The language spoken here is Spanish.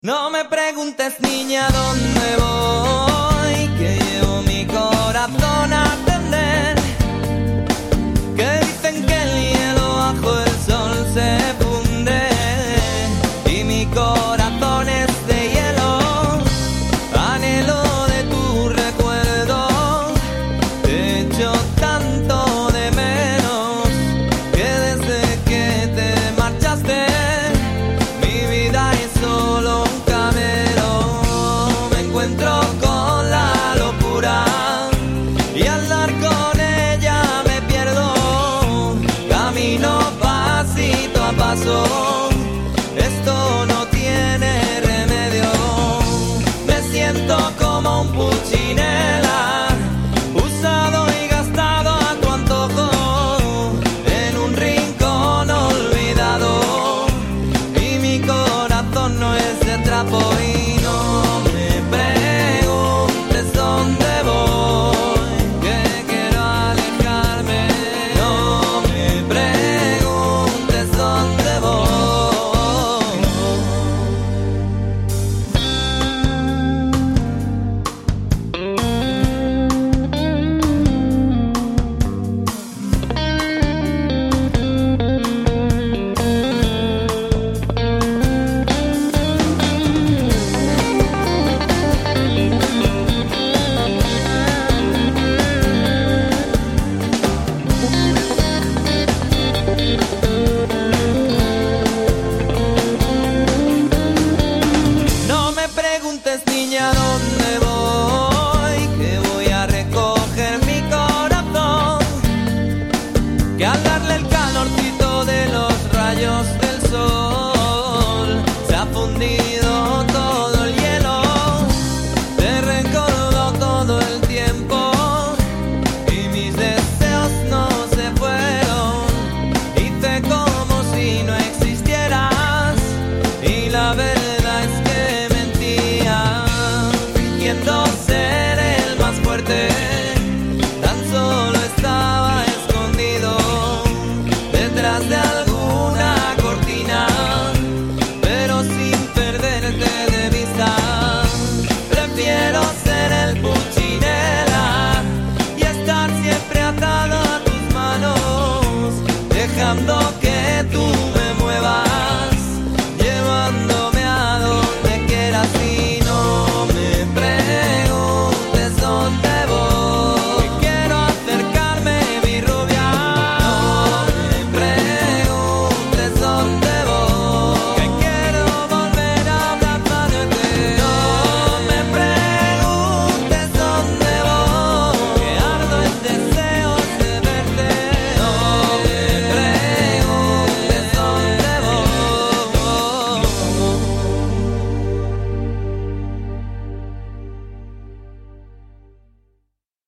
No me preguntes, niña, dónde voy, que llevo mi corazón a atender. Que dicen que el hielo bajo el sol se funde y mi corazón es de hielo. Anhelo de tu recuerdo, te echo tanto de menos que desde que te marchaste mi vida es solo un camino. Me encuentro con la locura y al dar con ella me pierdo. Camino pasito a paso, esto no tiene remedio. Me siento como un puchinela, usado y gastado a tu antojo, en un rincón olvidado. Y mi corazón no es de trapo y